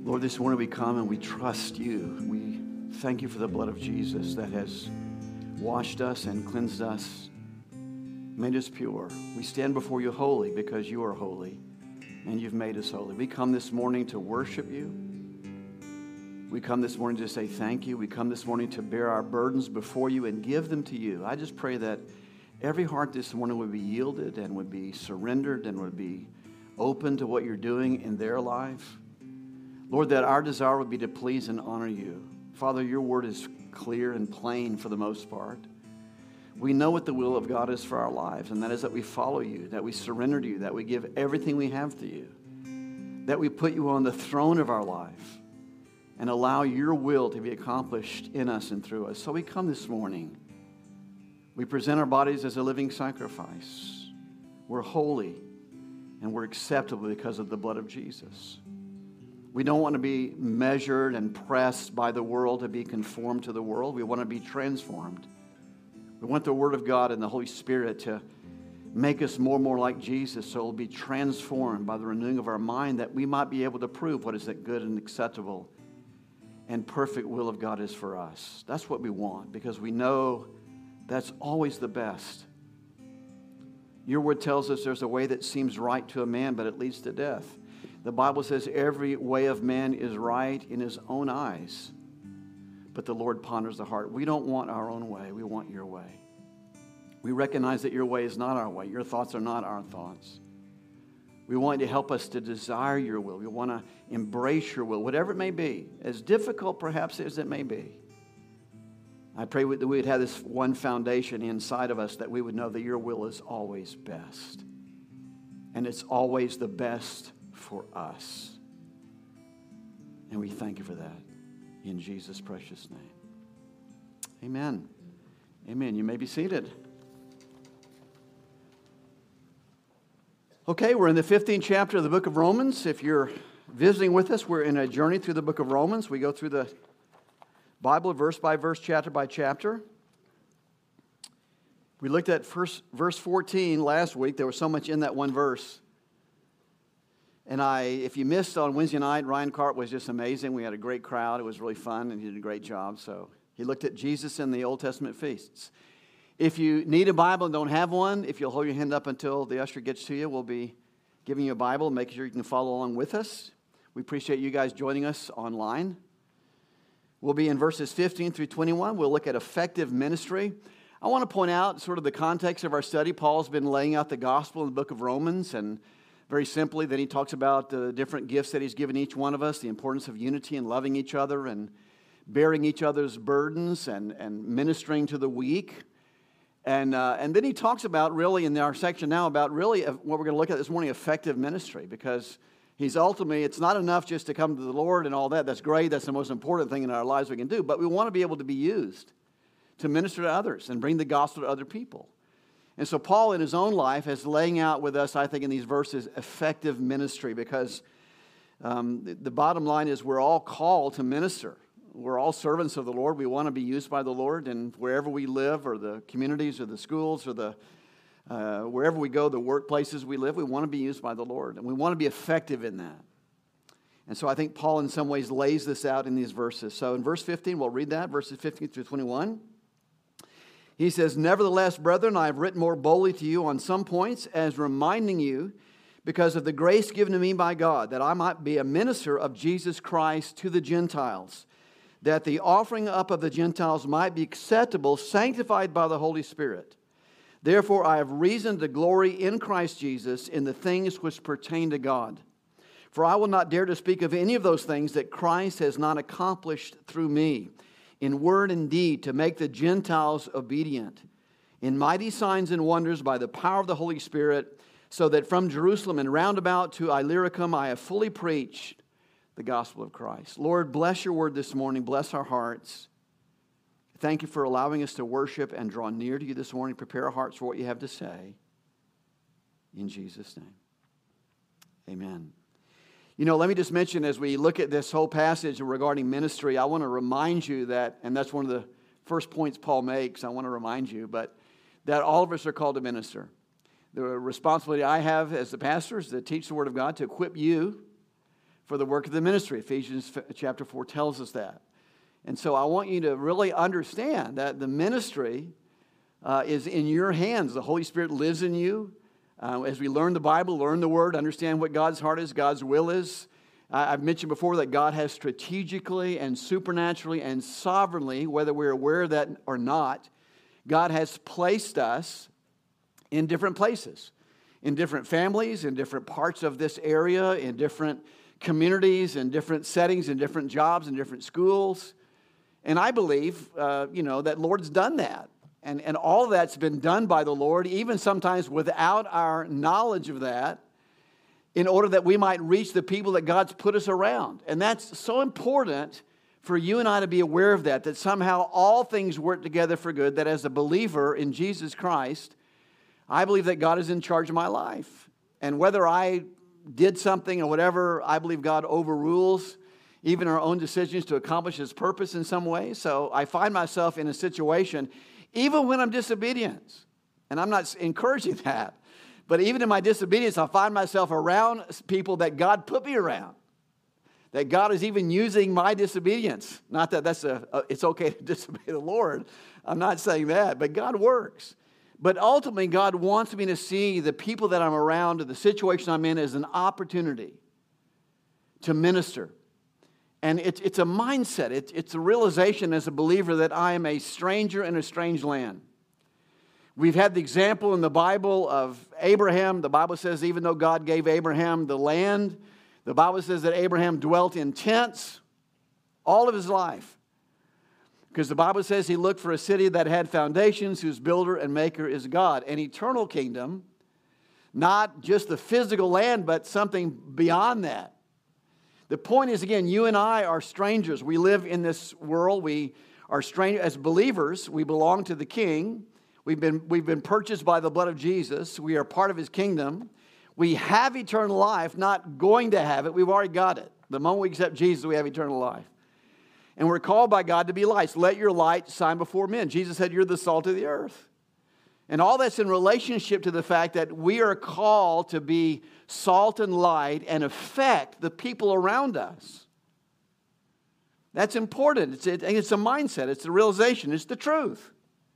Lord, this morning we come and we trust you. We thank you for the blood of Jesus that has washed us and cleansed us, made us pure. We stand before you holy because you are holy and you've made us holy. We come this morning to worship you. We come this morning to say thank you. We come this morning to bear our burdens before you and give them to you. I just pray that every heart this morning would be yielded and would be surrendered and would be open to what you're doing in their life. Lord, that our desire would be to please and honor you. Father, your word is clear and plain for the most part. We know what the will of God is for our lives, and that is that we follow you, that we surrender to you, that we give everything we have to you, that we put you on the throne of our life and allow your will to be accomplished in us and through us. So we come this morning. We present our bodies as a living sacrifice. We're holy and we're acceptable because of the blood of Jesus. We don't want to be measured and pressed by the world to be conformed to the world. We want to be transformed. We want the Word of God and the Holy Spirit to make us more and more like Jesus, so we'll be transformed by the renewing of our mind, that we might be able to prove what is that good and acceptable and perfect will of God is for us. That's what we want, because we know that's always the best. Your word tells us there's a way that seems right to a man, but it leads to death. The Bible says every way of man is right in his own eyes, but the Lord ponders the heart. We don't want our own way. We want your way. We recognize that your way is not our way. Your thoughts are not our thoughts. We want you to help us to desire your will. We want to embrace your will, whatever it may be, as difficult perhaps as it may be. I pray that we would have this one foundation inside of us, that we would know that your will is always best. And it's always the best for us. And we thank you for that in Jesus' precious name. Amen. Amen. You may be seated. Okay, we're in the 15th chapter of the book of Romans. If you're visiting with us, we're in a journey through the book of Romans. We go through the Bible verse by verse, chapter by chapter. We looked at verse 14 last week. There was so much in that one verse. And if you missed on Wednesday night, Ryan Cart was just amazing. We had a great crowd. It was really fun, and he did a great job. So he looked at Jesus in the Old Testament feasts. If you need a Bible and don't have one, if you'll hold your hand up until the usher gets to you, we'll be giving you a Bible, making sure you can follow along with us. We appreciate you guys joining us online. We'll be in verses 15 through 21. We'll look at effective ministry. I want to point out sort of the context of our study. Paul's been laying out the gospel in the book of Romans, and very simply, then he talks about the different gifts that he's given each one of us, the importance of unity and loving each other and bearing each other's burdens and ministering to the weak. And then he talks about really in our section now about really what we're going to look at this morning, effective ministry, because he's ultimately, it's not enough just to come to the Lord and all that. That's great. That's the most important thing in our lives we can do. But we want to be able to be used to minister to others and bring the gospel to other people. And so Paul in his own life is laying out with us, I think, in these verses, effective ministry, because the bottom line is we're all called to minister. We're all servants of the Lord. We want to be used by the Lord, and wherever we live, or the communities, or the schools, or wherever we go, the workplaces we live, we want to be used by the Lord, and we want to be effective in that. And so I think Paul in some ways lays this out in these verses. So in verse 15, we'll read that, verses 15 through 21. He says, "Nevertheless, brethren, I have written more boldly to you on some points, as reminding you, because of the grace given to me by God, that I might be a minister of Jesus Christ to the Gentiles, that the offering up of the Gentiles might be acceptable, sanctified by the Holy Spirit. Therefore, I have reason to glory in Christ Jesus in the things which pertain to God. For I will not dare to speak of any of those things that Christ has not accomplished through me, in word and deed, to make the Gentiles obedient, in mighty signs and wonders by the power of the Holy Spirit, so that from Jerusalem and round about to Illyricum I have fully preached the gospel of Christ." Lord, bless your word this morning. Bless our hearts. Thank you for allowing us to worship and draw near to you this morning. Prepare our hearts for what you have to say. In Jesus' name, amen. You know, let me just mention, as we look at this whole passage regarding ministry, I want to remind you that, and that's one of the first points Paul makes, I want to remind you, but that all of us are called to minister. The responsibility I have as the pastor is to teach the Word of God, to equip you for the work of the ministry. Ephesians chapter 4 tells us that. And so I want you to really understand that the ministry is in your hands. The Holy Spirit lives in you. As we learn the Bible, learn the Word, understand what God's heart is, God's will is. I've mentioned before that God has strategically and supernaturally and sovereignly, whether we're aware of that or not, God has placed us in different places, in different families, in different parts of this area, in different communities, in different settings, in different jobs, in different schools. And I believe, that Lord's done that. And all of that's been done by the Lord, even sometimes without our knowledge of that, in order that we might reach the people that God's put us around. And that's so important for you and I to be aware of that somehow all things work together for good, that as a believer in Jesus Christ, I believe that God is in charge of my life. And whether I did something or whatever, I believe God overrules even our own decisions to accomplish His purpose in some way. So I find myself in a situation, even when I'm disobedient, and I'm not encouraging that, but even in my disobedience, I find myself around people that God put me around, that God is even using my disobedience. Not that it's okay to disobey the Lord. I'm not saying that, but God works. But ultimately, God wants me to see the people that I'm around, the situation I'm in, as an opportunity to minister. And it's a mindset. It's a realization as a believer that I am a stranger in a strange land. We've had the example in the Bible of Abraham. The Bible says even though God gave Abraham the land, the Bible says that Abraham dwelt in tents all of his life. Because the Bible says he looked for a city that had foundations, whose builder and maker is God. An eternal kingdom, not just the physical land, but something beyond that. The point is, again, you and I are strangers. We live in this world. We are strangers. As believers, we belong to the King. We've been purchased by the blood of Jesus. We are part of His kingdom. We have eternal life, not going to have it. We've already got it. The moment we accept Jesus, we have eternal life. And we're called by God to be lights. Let your light shine before men. Jesus said, you're the salt of the earth. And all that's in relationship to the fact that we are called to be salt and light and affect the people around us. That's important. It's a mindset. It's a realization. It's the truth.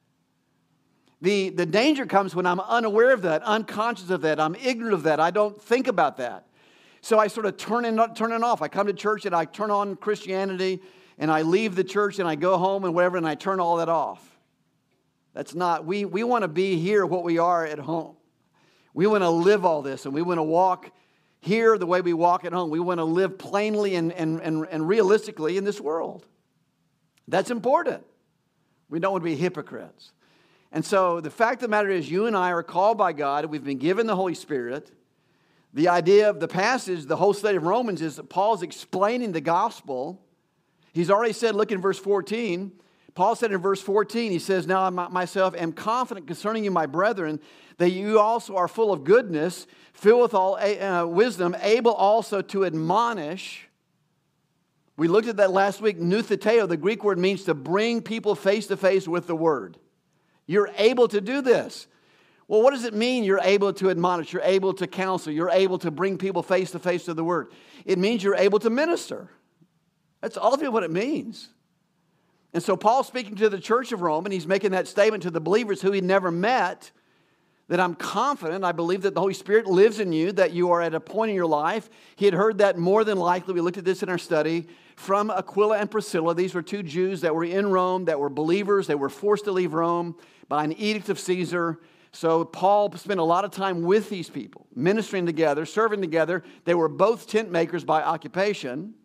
The danger comes when I'm unaware of that, unconscious of that. I'm ignorant of that. I don't think about that. So I sort of turn it off. I come to church and I turn on Christianity, and I leave the church and I go home and whatever, and I turn all that off. That's not, we want to be here what we are at home. We want to live all this, and we want to walk here the way we walk at home. We want to live plainly and realistically in this world. That's important. We don't want to be hypocrites. And so the fact of the matter is, you and I are called by God. We've been given the Holy Spirit. The idea of the passage, the whole study of Romans, is that Paul's explaining the gospel. He's already said, look in verse 14. Paul said in verse 14, he says, now I myself am confident concerning you, my brethren, that you also are full of goodness, filled with all wisdom, able also to admonish. We looked at that last week. Noutheteo, the Greek word, means to bring people face to face with the word. You're able to do this. Well, what does it mean you're able to admonish? You're able to counsel. You're able to bring people face to face to the word. It means you're able to minister. That's ultimately what it means. And so Paul's speaking to the church of Rome, and he's making that statement to the believers who he never met, that I'm confident, I believe that the Holy Spirit lives in you, that you are at a point in your life. He had heard that more than likely, we looked at this in our study, from Aquila and Priscilla. These were two Jews that were in Rome, that were believers. They were forced to leave Rome by an edict of Caesar. So Paul spent a lot of time with these people, ministering together, serving together. They were both tent makers by occupation.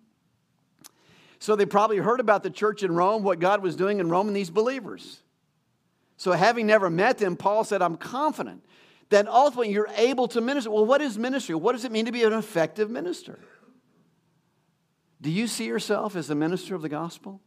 So they probably heard about the church in Rome, what God was doing in Rome, and these believers. So having never met them, Paul said, I'm confident that ultimately you're able to minister. Well, what is ministry? What does it mean to be an effective minister? Do you see yourself as a minister of the gospel?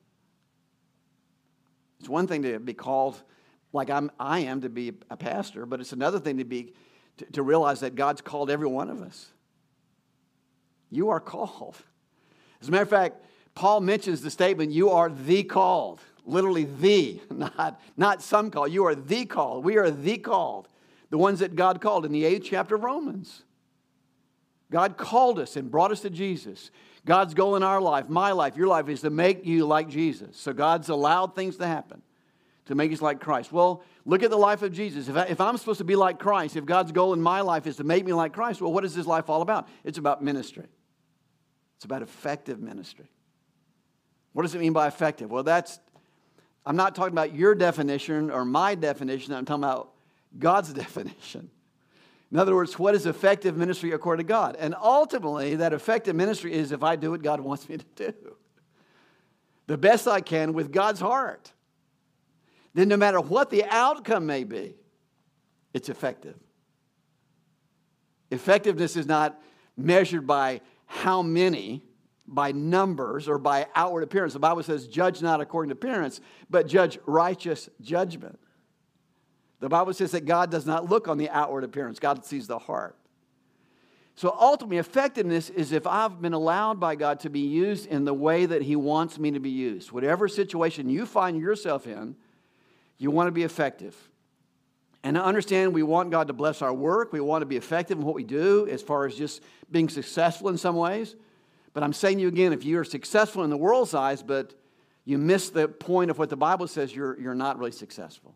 It's one thing to be called like I am to be a pastor, but it's another thing to realize that God's called every one of us. You are called. As a matter of fact, Paul mentions the statement, you are the called. Literally the, not some called. You are the called. We are the called. The ones that God called in the 8th chapter of Romans. God called us and brought us to Jesus. God's goal in our life, my life, your life, is to make you like Jesus. So God's allowed things to happen to make us like Christ. Well, look at the life of Jesus. If I'm supposed to be like Christ, if God's goal in my life is to make me like Christ, well, what is this life all about? It's about ministry. It's about effective ministry. What does it mean by effective? Well, I'm not talking about your definition or my definition. I'm talking about God's definition. In other words, what is effective ministry according to God? And ultimately, that effective ministry is if I do what God wants me to do. The best I can with God's heart. Then no matter what the outcome may be, it's effective. Effectiveness is not measured by how many, by numbers, or by outward appearance. The Bible says, judge not according to appearance, but judge righteous judgment. The Bible says that God does not look on the outward appearance. God sees the heart. So ultimately, effectiveness is if I've been allowed by God to be used in the way that He wants me to be used. Whatever situation you find yourself in, you want to be effective. And to understand, we want God to bless our work. We want to be effective in what we do as far as just being successful in some ways. But I'm saying to you again, if you're successful in the world's eyes, but you miss the point of what the Bible says, you're not really successful.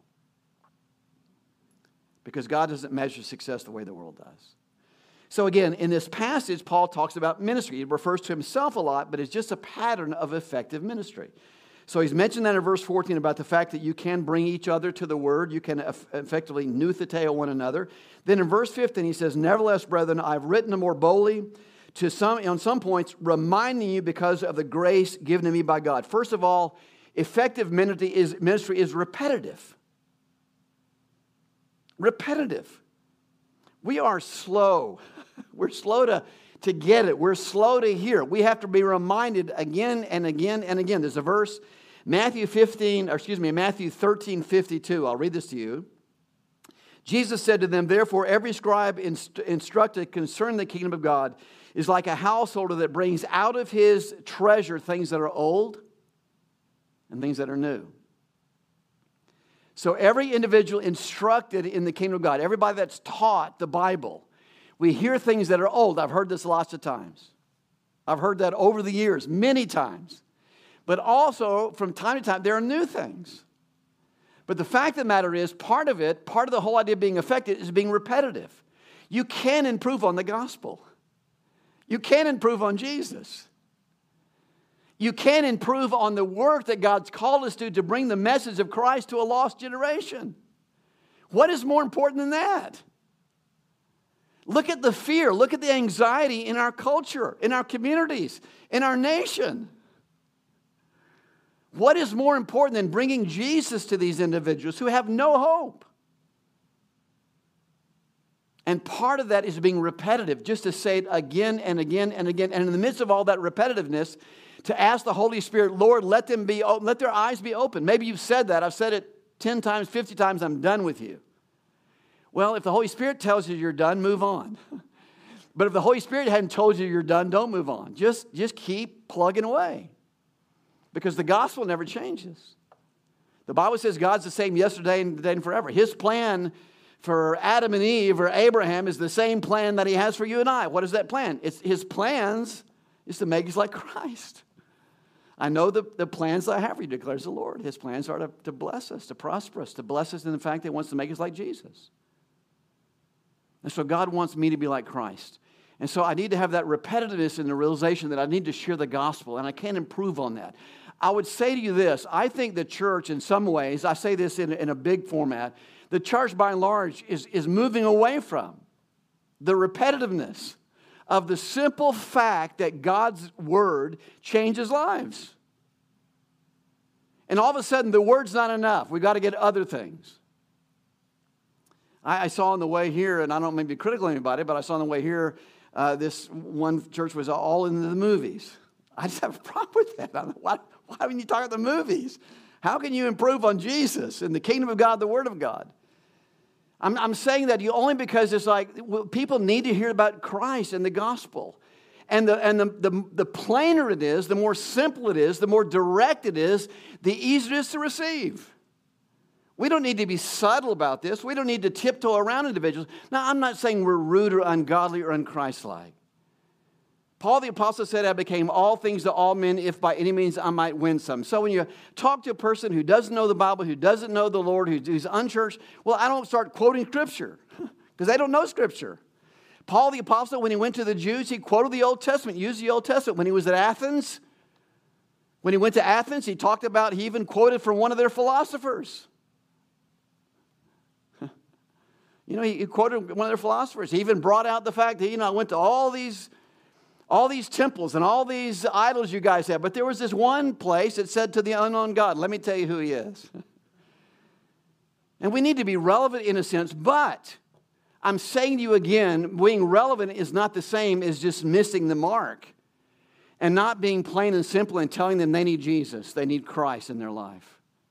Because God doesn't measure success the way the world does. So again, in this passage, Paul talks about ministry. He refers to himself a lot, but it's just a pattern of effective ministry. So he's mentioned that in verse 14 about the fact that you can bring each other to the word. You can effectively nouthetai one another. Then in verse 15, he says, nevertheless, brethren, I've written more boldly on some points, reminding you because of the grace given to me by God. First of all, effective ministry is repetitive. Repetitive. We are slow. We're slow to get it. We're slow to hear. We have to be reminded again and again and again. There's a verse, Matthew 13:52. I'll read this to you. Jesus said to them, therefore, every scribe instructed concerning the kingdom of God is like a householder that brings out of his treasure things that are old and things that are new. So every individual instructed in the kingdom of God, everybody that's taught the Bible, we hear things that are old. I've heard this lots of times. I've heard that over the years, many times. But also, from time to time, there are new things. But the fact of the matter is, part of the whole idea of being effective is being repetitive. You can improve on the gospel. You can improve on Jesus. You can improve on the work that God's called us to bring the message of Christ to a lost generation. What is more important than that? Look at the fear. Look at the anxiety in our culture, in our communities, in our nation. What is more important than bringing Jesus to these individuals who have no hope? And part of that is being repetitive, just to say it again and again and again. And in the midst of all that repetitiveness, to ask the Holy Spirit, Lord, let their eyes be open. Maybe you've said that. I've said it 10 times, 50 times, I'm done with you. Well, if the Holy Spirit tells you you're done, move on. But if the Holy Spirit hadn't told you you're done, don't move on. Just keep plugging away. Because the gospel never changes. The Bible says God's the same yesterday and today and forever. His plan for Adam and Eve or Abraham is the same plan that He has for you and I. What is that plan? His plans is to make us like Christ. I know the plans I have for you, declares the Lord. His plans are to bless us, to prosper us, to bless us in the fact that He wants to make us like Jesus. And so God wants me to be like Christ. And so I need to have that repetitiveness in the realization that I need to share the gospel, and I can't improve on that. I would say to you this, I think the church in some ways, I say this in a big format, the church by and large is moving away from the repetitiveness of the simple fact that God's word changes lives. And all of a sudden, the word's not enough. We've got to get other things. I saw on the way here, and I don't mean to be critical of anybody, but I saw on the way here, this one church was all into the movies. I just have a problem with that. Why when you talk about the movies? How can you improve on Jesus and the kingdom of God, the word of God? I'm saying that only because it's like people need to hear about Christ and the gospel. And the plainer it is, the more simple it is, the more direct it is, the easier it is to receive. We don't need to be subtle about this. We don't need to tiptoe around individuals. Now, I'm not saying we're rude or ungodly or unchristlike. Paul the Apostle said, I became all things to all men if by any means I might win some. So when you talk to a person who doesn't know the Bible, who doesn't know the Lord, who's unchurched, well, I don't start quoting Scripture because they don't know Scripture. Paul the Apostle, when he went to the Jews, he quoted the Old Testament, used the Old Testament. When he was at Athens, when he went to Athens, he talked about, he even quoted from one of their philosophers. You know, he quoted one of their philosophers. He even brought out the fact that, I went to all these temples and all these idols you guys have, but there was this one place that said to the unknown God, let me tell you who he is. And we need to be relevant in a sense, but I'm saying to you again, being relevant is not the same as just missing the mark and not being plain and simple and telling them they need Jesus, they need Christ in their life.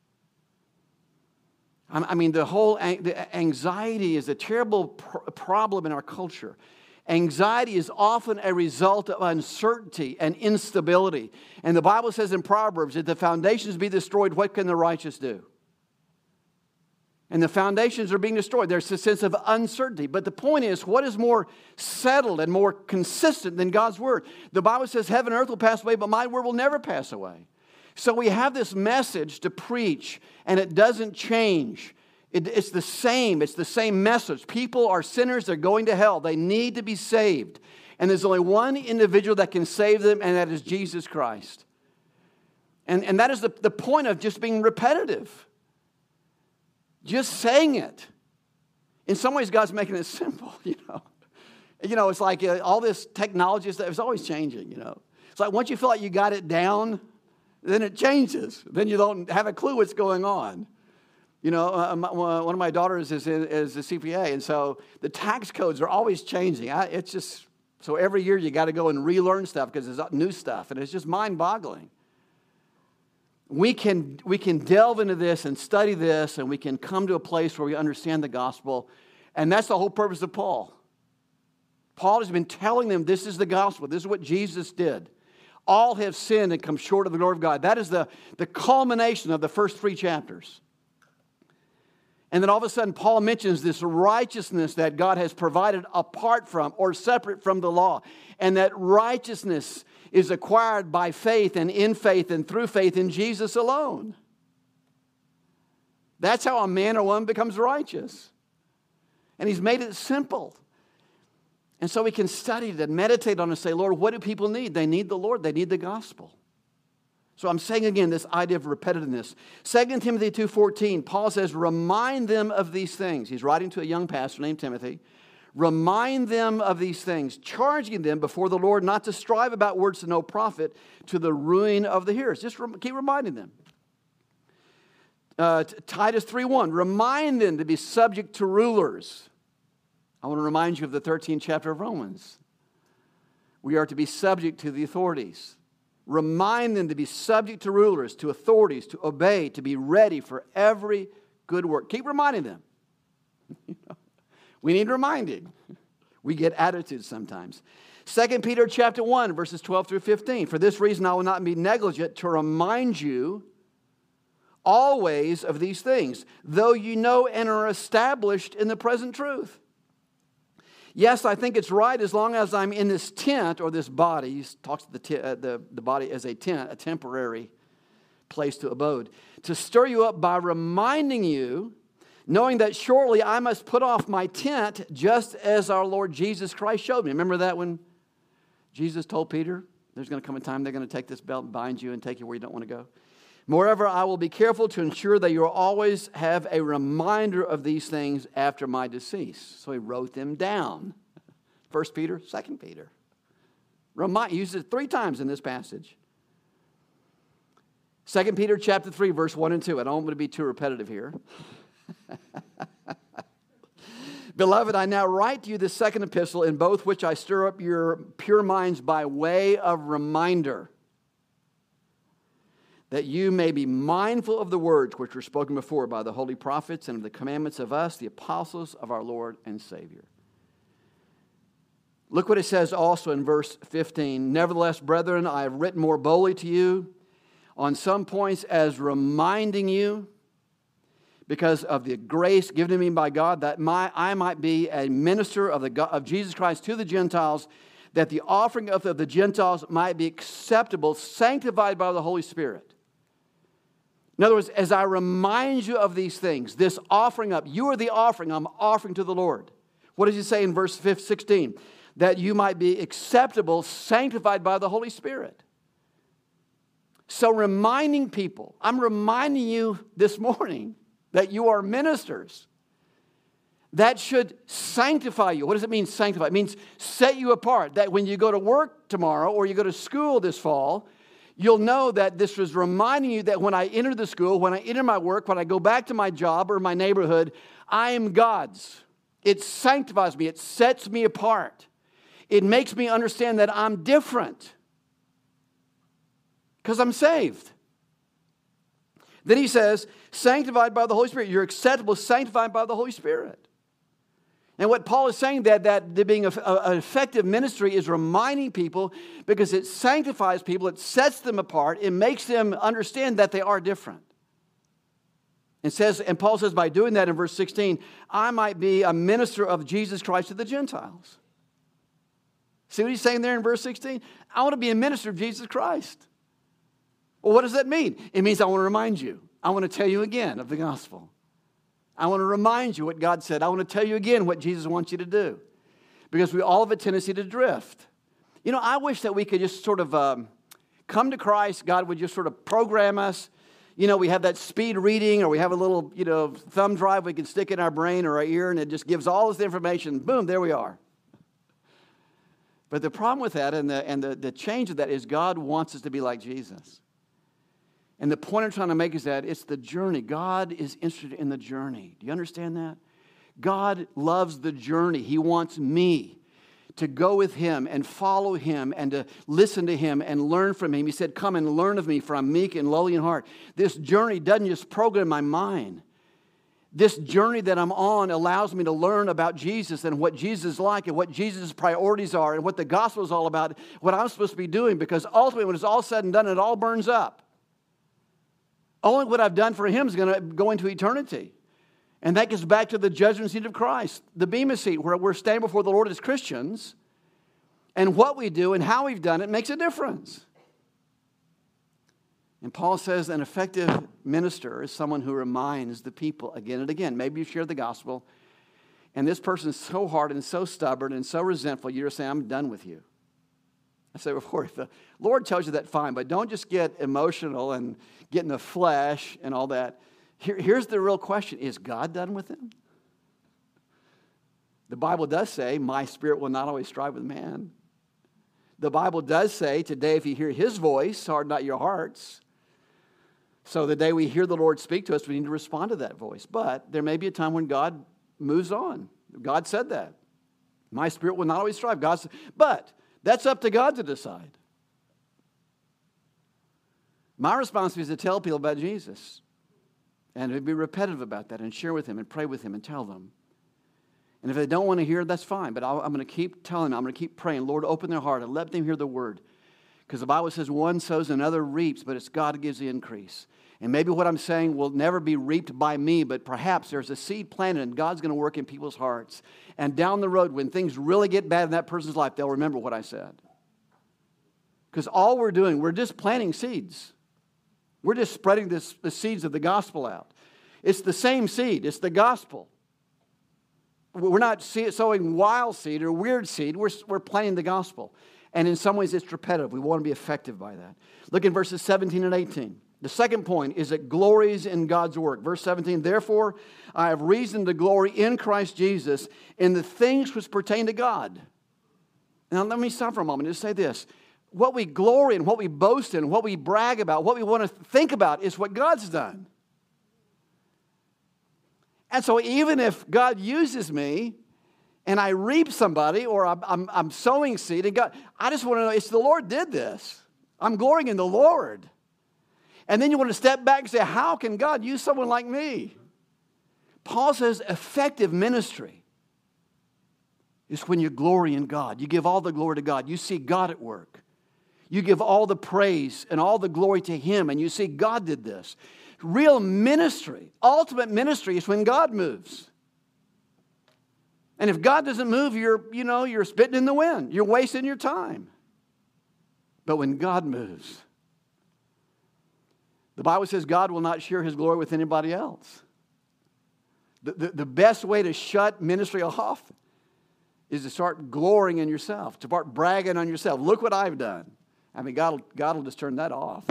I mean, the anxiety is a terrible problem in our culture. Anxiety is often a result of uncertainty and instability. And the Bible says in Proverbs, if the foundations be destroyed, what can the righteous do? And the foundations are being destroyed. There's a sense of uncertainty. But the point is, what is more settled and more consistent than God's Word? The Bible says heaven and earth will pass away, but my word will never pass away. So we have this message to preach, and it doesn't change. It's the same. It's the same message. People are sinners. They're going to hell. They need to be saved. And there's only one individual that can save them, and that is Jesus Christ. And that is the point of just being repetitive. Just saying it. In some ways, God's making it simple, it's like all this technology stuff, it's always changing, It's like once you feel like you got it down, then it changes. Then you don't have a clue what's going on. One of my daughters is a CPA, and so the tax codes are always changing. It's just, so every year you got to go and relearn stuff because there's new stuff, and it's just mind-boggling. We can delve into this and study this, and we can come to a place where we understand the gospel, and that's the whole purpose of Paul. Paul has been telling them this is the gospel. This is what Jesus did. All have sinned and come short of the glory of God. That is the culmination of the first 3 chapters. And then all of a sudden, Paul mentions this righteousness that God has provided apart from or separate from the law. And that righteousness is acquired by faith and in faith and through faith in Jesus alone. That's how a man or woman becomes righteous. And he's made it simple. And so we can study it and meditate on it and say, Lord, what do people need? They need the Lord. They need the gospel. So I'm saying again this idea of repetitiveness. 2 Timothy 2:14, Paul says, remind them of these things. He's writing to a young pastor named Timothy. Remind them of these things, charging them before the Lord not to strive about words to no profit, to the ruin of the hearers. Just keep reminding them. Titus 3:1, remind them to be subject to rulers. I want to remind you of the 13th chapter of Romans. We are to be subject to the authorities. Remind them to be subject to rulers, to authorities, to obey, to be ready for every good work. Keep reminding them. We need reminding. We get attitudes sometimes. 2 Peter chapter 1, verses 12 through 15. For this reason I will not be negligent to remind you always of these things, though you know and are established in the present truth. Yes, I think it's right as long as I'm in this tent or this body. He talks to the body as a tent, a temporary place to abode. To stir you up by reminding you, knowing that shortly I must put off my tent just as our Lord Jesus Christ showed me. Remember that when Jesus told Peter, there's going to come a time they're going to take this belt and bind you and take you where you don't want to go. Moreover, I will be careful to ensure that you will always have a reminder of these things after my decease. So he wrote them down. 1 Peter, 2 Peter. He uses it 3 times in this passage. 2 Peter chapter 3, verse 1 and 2. I don't want to be too repetitive here. Beloved, I now write to you this second epistle, in both which I stir up your pure minds by way of reminder, that you may be mindful of the words which were spoken before by the holy prophets and of the commandments of us, the apostles of our Lord and Savior. Look what it says also in verse 15. Nevertheless, brethren, I have written more boldly to you on some points as reminding you, because of the grace given to me by God, that I might be a minister of Jesus Christ to the Gentiles, that the offering of the Gentiles might be acceptable, sanctified by the Holy Spirit. In other words, as I remind you of these things, this offering up, you are the offering, I'm offering to the Lord. What does he say in verse 16? That you might be acceptable, sanctified by the Holy Spirit. So reminding people, I'm reminding you this morning that you are ministers. That should sanctify you. What does it mean, sanctify? It means set you apart. That when you go to work tomorrow or you go to school this fall, you'll know that this was reminding you that when I enter the school, when I enter my work, when I go back to my job or my neighborhood, I am God's. It sanctifies me. It sets me apart. It makes me understand that I'm different because I'm saved. Then he says, sanctified by the Holy Spirit. You're acceptable, sanctified by the Holy Spirit. And what Paul is saying that being an effective ministry is reminding people because it sanctifies people, it sets them apart, it makes them understand that they are different. And Paul says by doing that in verse 16, I might be a minister of Jesus Christ to the Gentiles. See what he's saying there in verse 16? I want to be a minister of Jesus Christ. Well, what does that mean? It means I want to remind you. I want to tell you again of the gospel. I want to remind you what God said. I want to tell you again what Jesus wants you to do. Because we all have a tendency to drift. You know, I wish that we could just sort of come to Christ. God would just sort of program us. You know, we have that speed reading or we have a little, thumb drive we can stick in our brain or our ear and it just gives all this information. Boom, there we are. But the problem with that and the change of that is God wants us to be like Jesus. And the point I'm trying to make is that it's the journey. God is interested in the journey. Do you understand that? God loves the journey. He wants me to go with Him and follow Him and to listen to Him and learn from Him. He said, come and learn of me, for I'm meek and lowly in heart. This journey doesn't just program my mind. This journey that I'm on allows me to learn about Jesus and what Jesus is like and what Jesus' priorities are and what the gospel is all about, what I'm supposed to be doing, because ultimately when it's all said and done, it all burns up. Only what I've done for Him is going to go into eternity. And that gets back to the judgment seat of Christ, the Bema seat, where we're standing before the Lord as Christians. And what we do and how we've done it makes a difference. And Paul says an effective minister is someone who reminds the people again and again. Maybe you share the gospel, and this person is so hard and so stubborn and so resentful, you're saying, I'm done with you. I say before, if the Lord tells you that, fine, but don't just get emotional and get in the flesh and all that. Here's the real question. Is God done with him? The Bible does say, my spirit will not always strive with man. The Bible does say, today if you hear His voice, harden not your hearts. So the day we hear the Lord speak to us, we need to respond to that voice. But there may be a time when God moves on. God said that. My spirit will not always strive. But that's up to God to decide. My responsibility is to tell people about Jesus and to be repetitive about that and share with Him and pray with Him and tell them. And if they don't want to hear it, that's fine. But I'm going to keep telling them. I'm going to keep praying. Lord, open their heart and let them hear the word. Because the Bible says one sows and another reaps, but it's God who gives the increase. And maybe what I'm saying will never be reaped by me, but perhaps there's a seed planted and God's going to work in people's hearts. And down the road, when things really get bad in that person's life, they'll remember what I said. Because all we're doing, we're just planting seeds. We're just spreading the seeds of the gospel out. It's the same seed. It's the gospel. We're not sowing wild seed or weird seed. We're planting the gospel. And in some ways, it's repetitive. We want to be effective by that. Look in verses 17 and 18. The second point is it glories in God's work. Verse 17, therefore, I have reason to glory in Christ Jesus in the things which pertain to God. Now, let me stop for a moment and just say this. What we glory in, what we boast in, what we brag about, what we want to think about is what God's done. And so even if God uses me and I reap somebody or I'm sowing seed, and God, I just want to know, it's the Lord did this. I'm glorying in the Lord. And then you want to step back and say, how can God use someone like me? Paul says effective ministry is when you glory in God. You give all the glory to God. You see God at work. You give all the praise and all the glory to Him, and you see God did this. Real ministry, ultimate ministry is when God moves. And if God doesn't move, you're spitting in the wind. You're wasting your time. But when God moves, the Bible says God will not share his glory with anybody else. The best way to shut ministry off is to start glorying in yourself, to start bragging on yourself. Look what I've done. I mean, God will just turn that off.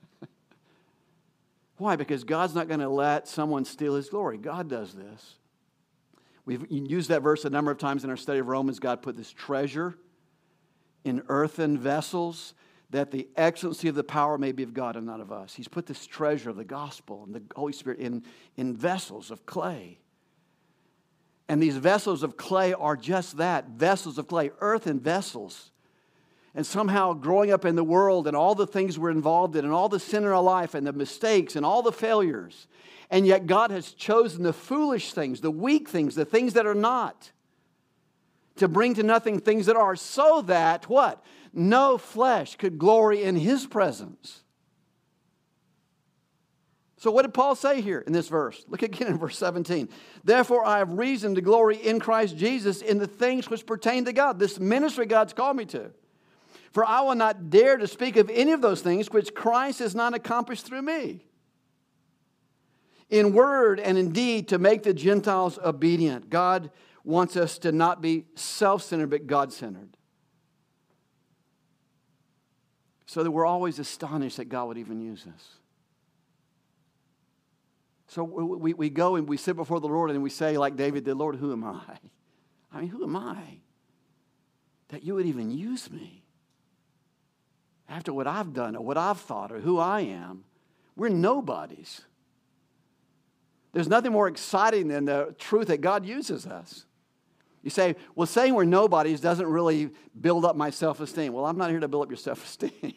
Why? Because God's not going to let someone steal his glory. God does this. We've used that verse a number of times in our study of Romans. God put this treasure in earthen vessels, that the excellency of the power may be of God and not of us. He's put this treasure of the gospel and the Holy Spirit in vessels of clay. And these vessels of clay are just that, vessels of clay, earthen vessels. And somehow growing up in the world and all the things we're involved in and all the sin in our life and the mistakes and all the failures. And yet God has chosen the foolish things, the weak things, the things that are not, to bring to nothing things that are, so that, what? No flesh could glory in his presence. So what did Paul say here in this verse? Look again in verse 17. Therefore I have reason to glory in Christ Jesus in the things which pertain to God. This ministry God's called me to. For I will not dare to speak of any of those things which Christ has not accomplished through me. In word and in deed, to make the Gentiles obedient. God wants us to not be self-centered, but God-centered. So that we're always astonished that God would even use us. So we go and we sit before the Lord and we say, like David did, Lord, who am I? I mean, who am I that you would even use me? After what I've done or what I've thought or who I am, we're nobodies. There's nothing more exciting than the truth that God uses us. You say, well, saying we're nobodies doesn't really build up my self-esteem. Well, I'm not here to build up your self-esteem.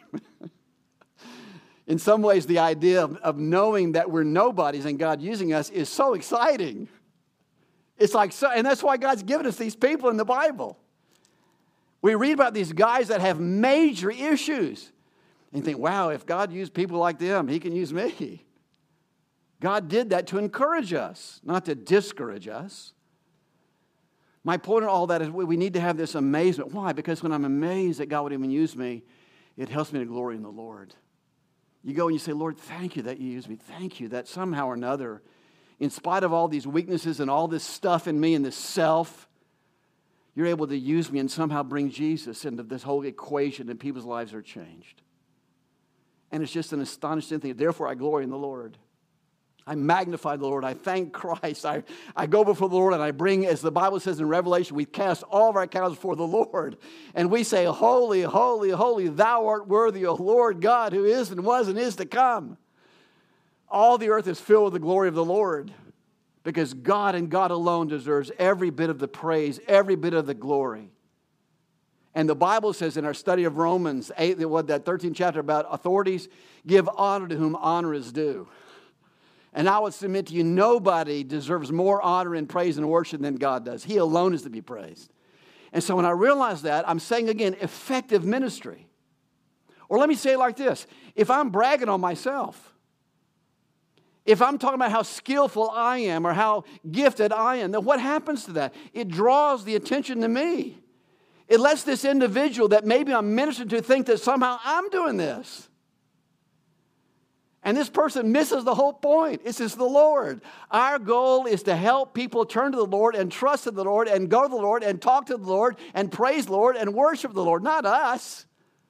In some ways, the idea of knowing that we're nobodies and God using us is so exciting. It's like, so, and that's why God's given us these people in the Bible. We read about these guys that have major issues. And you think, wow, if God used people like them, he can use me. God did that to encourage us, not to discourage us. My point in all that is we need to have this amazement. Why? Because when I'm amazed that God would even use me, it helps me to glory in the Lord. You go and you say, Lord, thank you that you used me. Thank you that somehow or another, in spite of all these weaknesses and all this stuff in me and this self, you're able to use me and somehow bring Jesus into this whole equation and people's lives are changed. And it's just an astonishing thing. Therefore, I glory in the Lord. I magnify the Lord. I thank Christ. I go before the Lord and I bring, as the Bible says in Revelation, we cast all of our cares before the Lord. And we say, holy, holy, holy, thou art worthy, O Lord God, who is and was and is to come. All the earth is filled with the glory of the Lord, because God and God alone deserves every bit of the praise, every bit of the glory. And the Bible says in our study of Romans 8, that 13th chapter about authorities, give honor to whom honor is due. And I would submit to you, nobody deserves more honor and praise and worship than God does. He alone is to be praised. And so when I realize that, I'm saying again, effective ministry. Or let me say it like this. If I'm bragging on myself, if I'm talking about how skillful I am or how gifted I am, then what happens to that? It draws the attention to me. It lets this individual that maybe I'm ministering to think that somehow I'm doing this. And this person misses the whole point. It's just the Lord. Our goal is to help people turn to the Lord and trust in the Lord and go to the Lord and talk to the Lord and praise the Lord and worship the Lord, not us.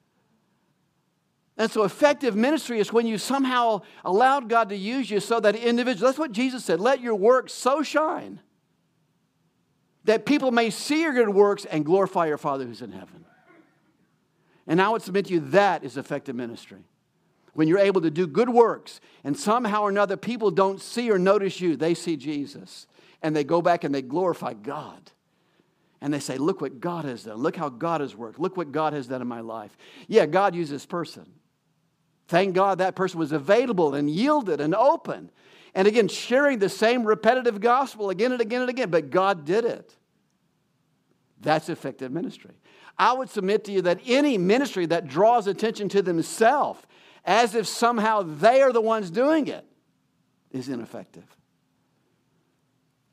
And so effective ministry is when you somehow allowed God to use you so that individual, that's what Jesus said, let your works so shine that people may see your good works and glorify your Father who's in heaven. And I would submit to you that is effective ministry. When you're able to do good works and somehow or another people don't see or notice you, they see Jesus. And they go back and they glorify God. And they say, look what God has done. Look how God has worked. Look what God has done in my life. Yeah, God used this person. Thank God that person was available and yielded and open. And again, sharing the same repetitive gospel again and again and again. But God did it. That's effective ministry. I would submit to you that any ministry that draws attention to themselves as if somehow they are the ones doing it is ineffective.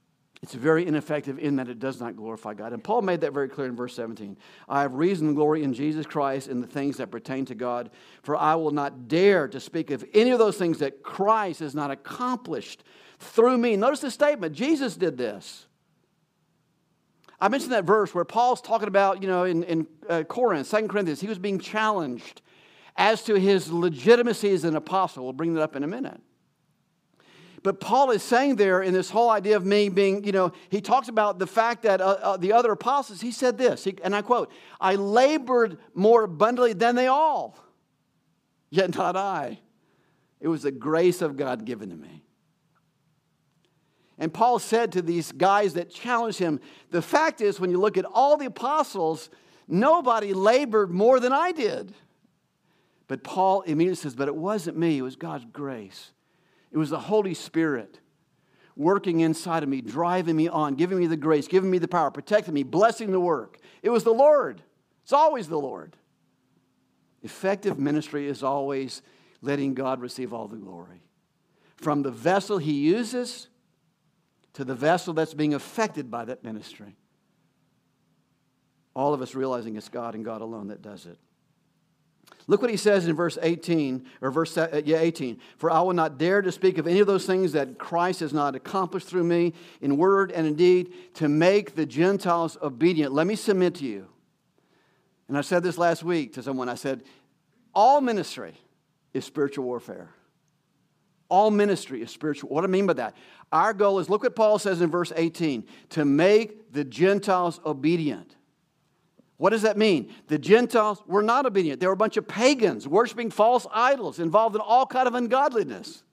It's very ineffective in that it does not glorify God. And Paul made that very clear in verse 17. I have reason and glory in Jesus Christ in the things that pertain to God, for I will not dare to speak of any of those things that Christ has not accomplished through me. Notice the statement. Jesus did this. I mentioned that verse where Paul's talking about, in Corinth, 2 Corinthians, he was being challenged as to his legitimacy as an apostle. We'll bring that up in a minute. But Paul is saying there in this whole idea of me being, he talks about the fact that the other apostles, he said this, and I quote, I labored more abundantly than they all, yet not I. It was the grace of God given to me. And Paul said to these guys that challenged him, the fact is, when you look at all the apostles, nobody labored more than I did. But Paul immediately says, but it wasn't me, it was God's grace. It was the Holy Spirit working inside of me, driving me on, giving me the grace, giving me the power, protecting me, blessing the work. It was the Lord. It's always the Lord. Effective ministry is always letting God receive all the glory. From the vessel he uses to the vessel that's being affected by that ministry. All of us realizing it's God and God alone that does it. Look what he says in verse 18, or verse 18. For I will not dare to speak of any of those things that Christ has not accomplished through me in word and in deed to make the Gentiles obedient. Let me submit to you. And I said this last week to someone. I said, all ministry is spiritual warfare. All ministry is spiritual. What do I mean by that? Our goal is, look what Paul says in verse 18, to make the Gentiles obedient. What does that mean? The Gentiles were not obedient. They were a bunch of pagans worshiping false idols, involved in all kind of ungodliness.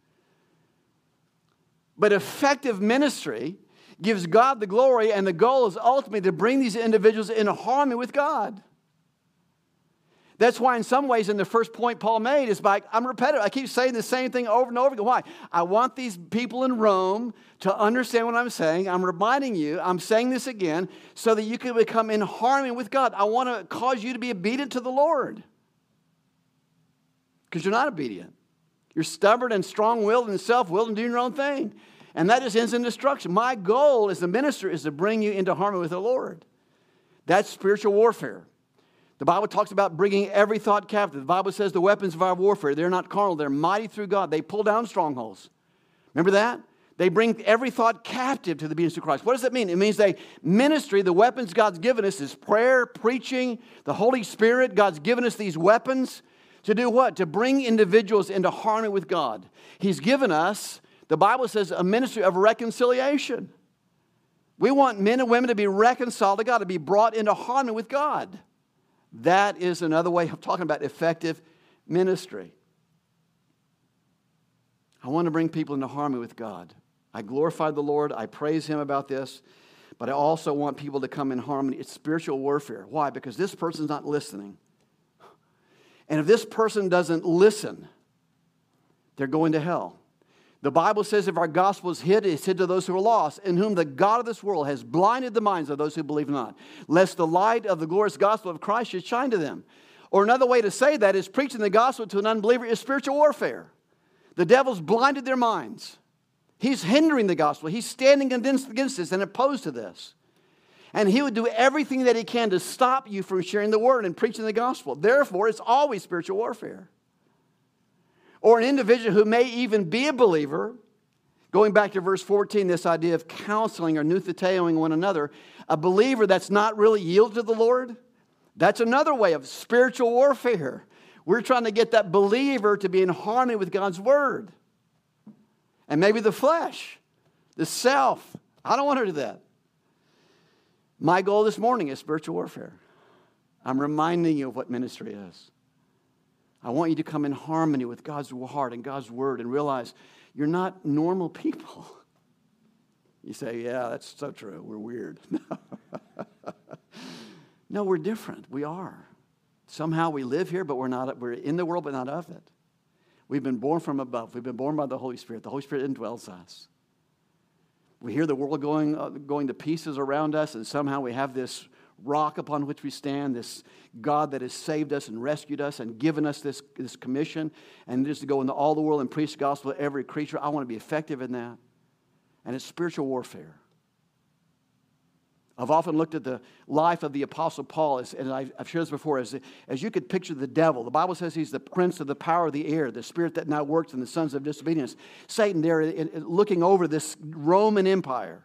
But effective ministry gives God the glory, and the goal is ultimately to bring these individuals in harmony with God. That's why in some ways in the first point Paul made is like, I'm repetitive. I keep saying the same thing over and over again. Why? I want these people in Rome to understand what I'm saying. I'm reminding you, I'm saying this again, so that you can become in harmony with God. I want to cause you to be obedient to the Lord. Because you're not obedient. You're stubborn and strong-willed and self-willed and doing your own thing. And that just ends in destruction. My goal as a minister is to bring you into harmony with the Lord. That's spiritual warfare. The Bible talks about bringing every thought captive. The Bible says the weapons of our warfare, they're not carnal, they're mighty through God. They pull down strongholds. Remember that? They bring every thought captive to the obedience of Christ. What does that mean? It means ministry, the weapons God's given us is prayer, preaching, the Holy Spirit. God's given us these weapons to do what? To bring individuals into harmony with God. He's given us, the Bible says, a ministry of reconciliation. We want men and women to be reconciled to God, to be brought into harmony with God. That is another way of talking about effective ministry. I want to bring people into harmony with God. I glorify the Lord. I praise Him about this. But I also want people to come in harmony. It's spiritual warfare. Why? Because this person's not listening. And if this person doesn't listen, they're going to hell. The Bible says if our gospel is hid, it's hid to those who are lost, in whom the God of this world has blinded the minds of those who believe not, lest the light of the glorious gospel of Christ should shine to them. Or another way to say that is preaching the gospel to an unbeliever is spiritual warfare. The devil's blinded their minds. He's hindering the gospel. He's standing against this and opposed to this. And he would do everything that he can to stop you from sharing the word and preaching the gospel. Therefore, it's always spiritual warfare. Or an individual who may even be a believer, going back to verse 14, this idea of counseling or nutheteoing one another, a believer that's not really yielded to the Lord, that's another way of spiritual warfare. We're trying to get that believer to be in harmony with God's word. And maybe the flesh, the self, I don't want to do that. My goal this morning is spiritual warfare. I'm reminding you of what ministry is. I want you to come in harmony with God's heart and God's word and realize you're not normal people. You say, yeah, that's so true. We're weird. No, we're different. We are. Somehow we live here, but we're in the world, but not of it. We've been born from above. We've been born by the Holy Spirit. The Holy Spirit indwells us. We hear the world going to pieces around us, and somehow we have this rock upon which we stand, this God that has saved us and rescued us and given us this commission, and just to go into all the world and preach the gospel to every creature. I want to be effective in that. And it's spiritual warfare. I've often looked at the life of the Apostle Paul, and I've shared this before, as you could picture the devil. The Bible says he's the prince of the power of the air, the spirit that now works in the sons of disobedience. Satan there looking over this Roman Empire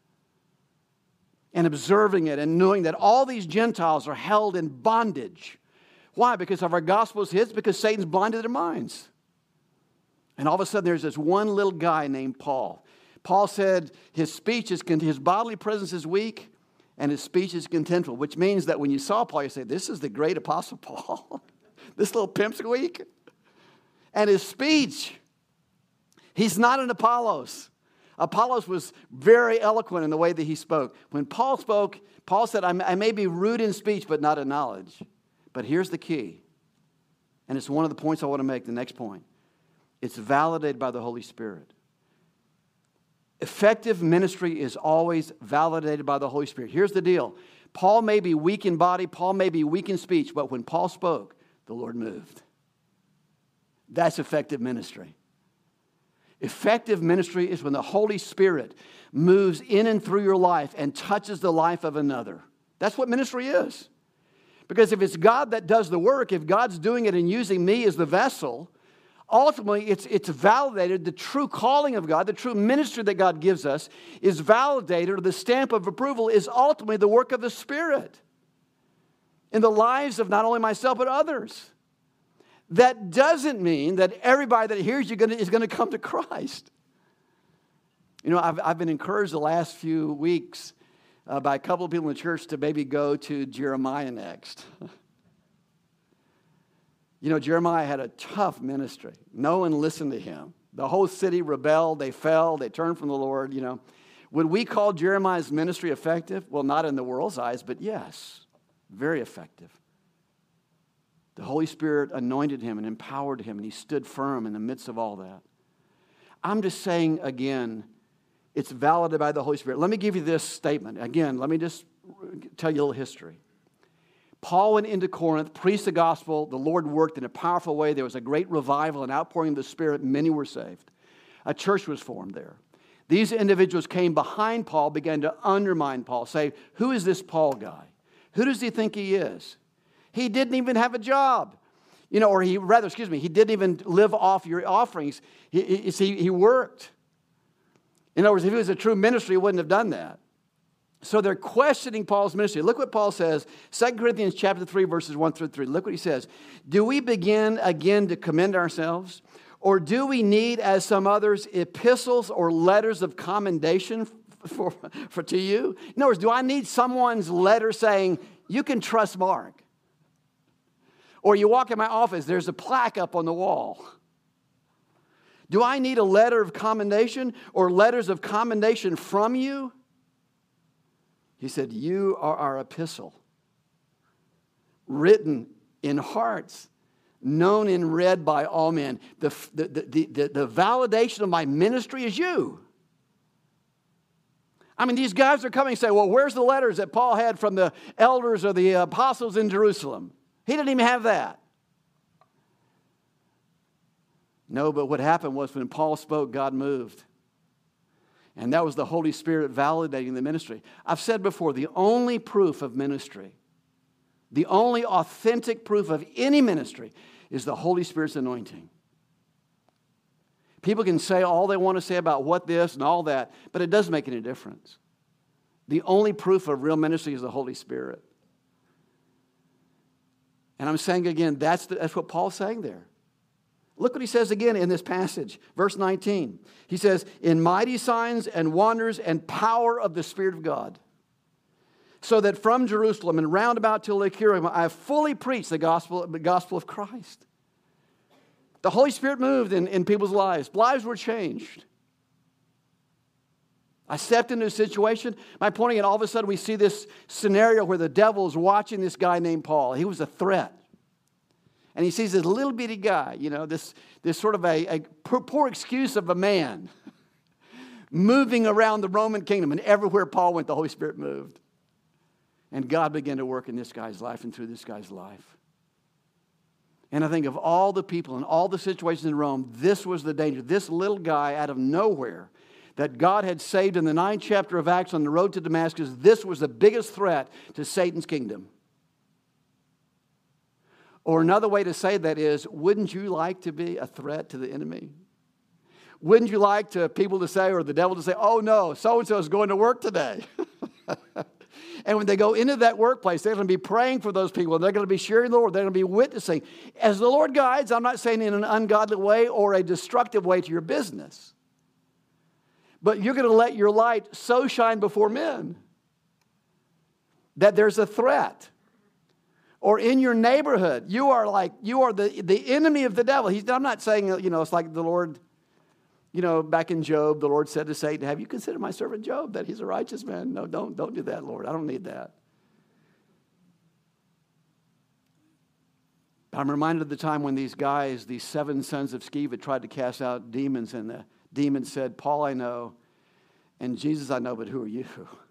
and observing it and knowing that all these Gentiles are held in bondage. Why? Because of our gospel's hits? Because Satan's blinded their minds. And all of a sudden there's this one little guy named Paul. Paul said his bodily presence is weak and his speech is contemptible, which means that when you saw Paul, you say, this is the great Apostle Paul. This little pimp's weak. And his speech, he's not an Apollos. Apollos was very eloquent in the way that he spoke. When Paul spoke, Paul said, I may be rude in speech, but not in knowledge. But here's the key. And it's one of the points I want to make, the next point. It's validated by the Holy Spirit. Effective ministry is always validated by the Holy Spirit. Here's the deal. Paul may be weak in body, Paul may be weak in speech, but when Paul spoke, the Lord moved. That's effective ministry. Effective ministry is when the Holy Spirit moves in and through your life and touches the life of another. That's what ministry is. Because if it's God that does the work, if God's doing it and using me as the vessel, ultimately, it's validated. The true calling of God, the true ministry that God gives us is validated, or the stamp of approval is ultimately the work of the Spirit in the lives of not only myself, but others. That doesn't mean that everybody that hears you is going to come to Christ. You know, I've been encouraged the last few weeks by a couple of people in the church to maybe go to Jeremiah next. You know, Jeremiah had a tough ministry. No one listened to him. The whole city rebelled. They fell. They turned from the Lord, you know. Would we call Jeremiah's ministry effective? Well, not in the world's eyes, but yes, very effective. The Holy Spirit anointed him and empowered him, and he stood firm in the midst of all that. I'm just saying again, it's validated by the Holy Spirit. Let me give you this statement. Again, let me just tell you a little history. Paul went into Corinth, preached the gospel. The Lord worked in a powerful way. There was a great revival and outpouring of the Spirit. Many were saved. A church was formed there. These individuals came behind Paul, began to undermine Paul, say, who is this Paul guy? Who does he think he is? He didn't even have a job. You know, he didn't even live off your offerings. He worked. In other words, if he was a true ministry, he wouldn't have done that. So they're questioning Paul's ministry. Look what Paul says, 2 Corinthians chapter 3, verses 1 through 3. Look what he says. Do we begin again to commend ourselves? Or do we need, as some others, epistles or letters of commendation to you? In other words, do I need someone's letter saying, you can trust Mark? Or you walk in my office, there's a plaque up on the wall. Do I need a letter of commendation or letters of commendation from you? He said, you are our epistle, written in hearts, known and read by all men. The validation of my ministry is you. I mean, these guys are coming and say, well, where's the letters that Paul had from the elders or the apostles in Jerusalem? He didn't even have that. No, but what happened was when Paul spoke, God moved. And that was the Holy Spirit validating the ministry. I've said before, the only proof of ministry, the only authentic proof of any ministry is the Holy Spirit's anointing. People can say all they want to say about what this and all that, but it doesn't make any difference. The only proof of real ministry is the Holy Spirit. And I'm saying again, that's what Paul's saying there. Look what he says again in this passage, verse 19. He says, in mighty signs and wonders and power of the Spirit of God, so that from Jerusalem and round about till Iconium, I have fully preached the gospel of Christ. The Holy Spirit moved in people's lives. Lives were changed. I stepped into a situation. My point is, all of a sudden we see this scenario where the devil is watching this guy named Paul. He was a threat. And he sees this little bitty guy, you know, this sort of a poor excuse of a man moving around the Roman kingdom. And everywhere Paul went, the Holy Spirit moved. And God began to work in this guy's life and through this guy's life. And I think of all the people and all the situations in Rome, this was the danger. This little guy out of nowhere, that God had saved in the 9th chapter of Acts on the road to Damascus, this was the biggest threat to Satan's kingdom. Or another way to say that is, wouldn't you like to be a threat to the enemy? Wouldn't you like people to say, or the devil to say, oh no, so-and-so is going to work today. And when they go into that workplace, they're going to be praying for those people. They're going to be sharing the Lord. They're going to be witnessing. As the Lord guides, I'm not saying in an ungodly way or a destructive way to your business. But you're going to let your light so shine before men that there's a threat. Or in your neighborhood, you are the enemy of the devil. I'm not saying, it's like the Lord, back in Job, the Lord said to Satan, have you considered my servant Job, that he's a righteous man? No, don't do that, Lord. I don't need that. I'm reminded of the time when these 7 sons of Sceva tried to cast out demons, and the demon said, Paul I know, and Jesus I know, but who are you?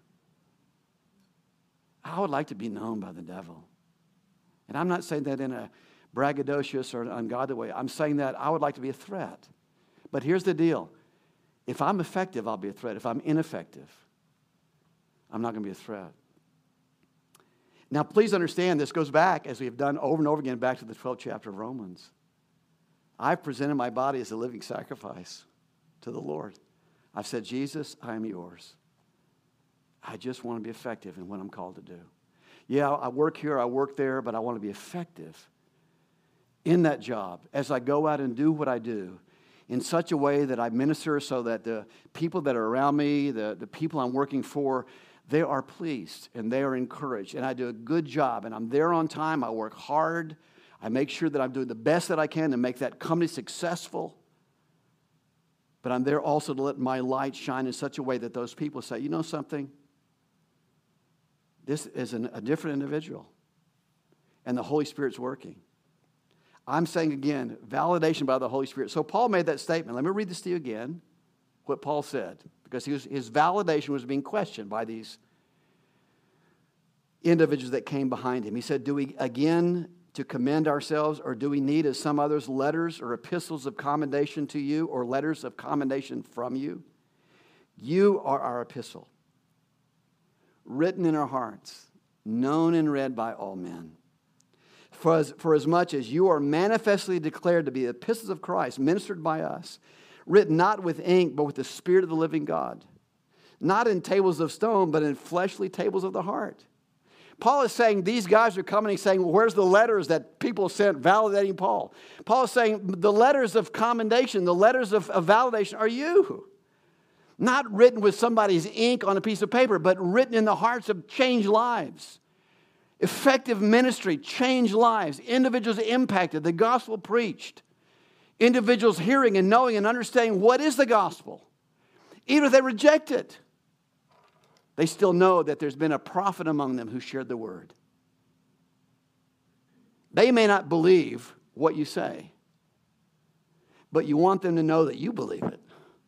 I would like to be known by the devil. And I'm not saying that in a braggadocious or an ungodly way. I'm saying that I would like to be a threat. But here's the deal. If I'm effective, I'll be a threat. If I'm ineffective, I'm not going to be a threat. Now, please understand, this goes back, as we have done over and over again, back to the 12th chapter of Romans. I've presented my body as a living sacrifice to the Lord. I've said, Jesus, I am yours. I just want to be effective in what I'm called to do. Yeah, I work here, I work there, but I want to be effective in that job as I go out and do what I do in such a way that I minister so that the people that are around me, the people I'm working for, they are pleased and they are encouraged. And I do a good job and I'm there on time. I work hard. I make sure that I'm doing the best that I can to make that company successful. But I'm there also to let my light shine in such a way that those people say, you know something? This is a different individual. And the Holy Spirit's working. I'm saying again, validation by the Holy Spirit. So Paul made that statement. Let me read this to you again, what Paul said. Because his validation was being questioned by these individuals that came behind him. He said, do we again to commend ourselves, or do we need, as some others, letters or epistles of commendation to you, or letters of commendation from you? You are our epistle, written in our hearts, known and read by all men. For as much as you are manifestly declared to be epistles of Christ, ministered by us, written not with ink, but with the Spirit of the living God, not in tables of stone, but in fleshly tables of the heart. Paul is saying these guys are coming and saying, well, where's the letters that people sent validating Paul? Paul is saying the letters of commendation, the letters of validation are you. Not written with somebody's ink on a piece of paper, but written in the hearts of changed lives. Effective ministry, changed lives. Individuals impacted, the gospel preached. Individuals hearing and knowing and understanding what is the gospel. Even if they reject it, they still know that there's been a prophet among them who shared the word. They may not believe what you say, but you want them to know that you believe it.